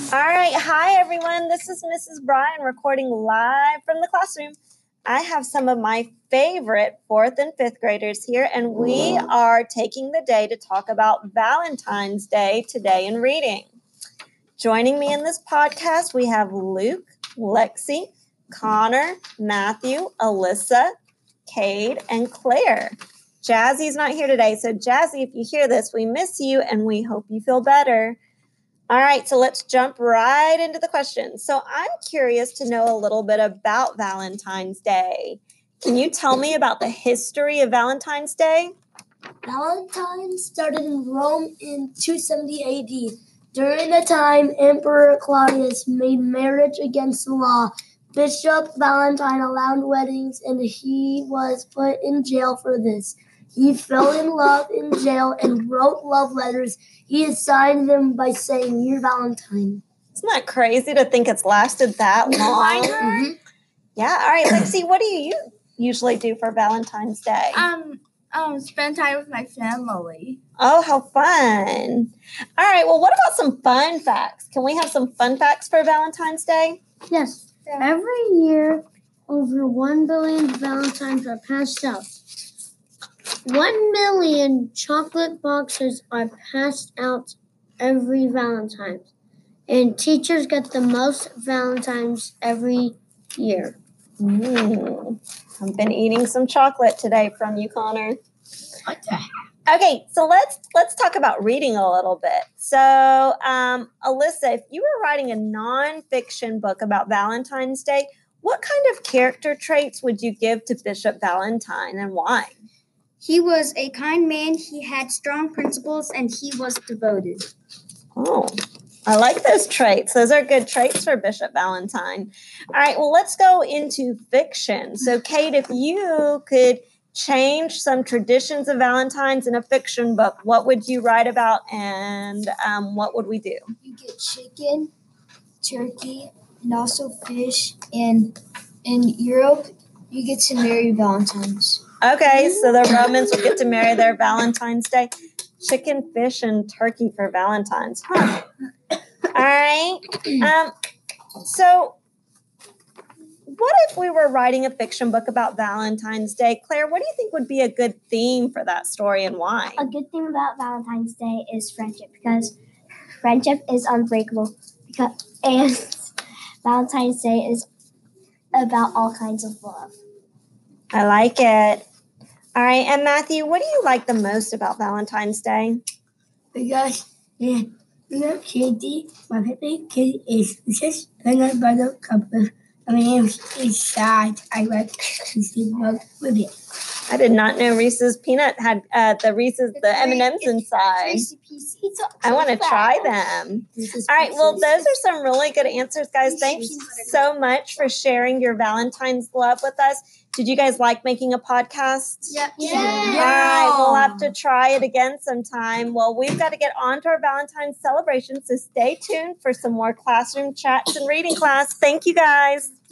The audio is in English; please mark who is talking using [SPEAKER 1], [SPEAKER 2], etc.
[SPEAKER 1] All right. Hi, everyone. This is Mrs. Bryan recording live from the classroom. I have some of my favorite 4th and 5th graders here, and we are taking the day to talk about Valentine's Day today in reading. Joining me in this podcast, we have Luke, Lexi, Connor, Matthew, Alyssa, Cade, and Claire. Jazzy's not here today, so Jazzy, if you hear this, we miss you, and we hope you feel better. All right, so let's jump right into the questions. So I'm curious to know a little bit about Valentine's Day. Can you tell me about the history of Valentine's Day?
[SPEAKER 2] Valentine's started in Rome in 270 AD. During the time Emperor Claudius made marriage against the law, Bishop Valentine allowed weddings, and he was put in jail for this. He fell in love in jail and wrote love letters. He assigned them by saying, "Your Valentine."
[SPEAKER 1] Isn't that crazy to think it's lasted that long?
[SPEAKER 2] Mm-hmm.
[SPEAKER 1] Yeah. All right, Lexi, what do you usually do for Valentine's Day?
[SPEAKER 3] Spend time with my family.
[SPEAKER 1] Oh, how fun. All right, well, what about some fun facts? Can we have some fun facts for Valentine's Day?
[SPEAKER 2] Yes. Every year, over 1 billion Valentines are passed out. 1 million chocolate boxes are passed out every Valentine's. And teachers get the most Valentines every year.
[SPEAKER 1] I've been eating some chocolate today from you, Connor.
[SPEAKER 2] What the?
[SPEAKER 1] Okay, so let's talk about reading a little bit. So, Alyssa, if you were writing a nonfiction book about Valentine's Day, what kind of character traits would you give to Bishop Valentine and why?
[SPEAKER 3] He was a kind man, he had strong principles, and he was devoted.
[SPEAKER 1] Oh, I like those traits. Those are good traits for Bishop Valentine. All right, well, let's go into fiction. So, Kate, if you could change some traditions of Valentine's in a fiction book, what would you write about and what would we do?
[SPEAKER 2] You get chicken, turkey, and also fish. And in Europe, you get to marry Valentines.
[SPEAKER 1] Okay, so the Romans would get to marry their Valentine's Day. Chicken, fish, and turkey for Valentine's. Huh. All right. So what if we were writing a fiction book about Valentine's Day? Claire, what do you think would be a good theme for that story and why?
[SPEAKER 4] A good thing about Valentine's Day is friendship, because friendship is unbreakable. And Valentine's Day is about all kinds of love.
[SPEAKER 1] I like it. All right, and Matthew, what do you like the most about Valentine's Day?
[SPEAKER 2] Because Katie, my favorite kid is just another brother couple. I mean, it's sad. I like to see love with it.
[SPEAKER 1] I did not know Reese's Peanut had the M&Ms inside. I want to try them. All right, well, those are some really good answers, guys. Thanks so much for sharing your Valentine's love with us. Did you guys like making a podcast?
[SPEAKER 3] Yeah.
[SPEAKER 1] All right, we'll have to try it again sometime. Well, we've got to get on to our Valentine's celebration, so stay tuned for some more classroom chats and reading class. Thank you, guys.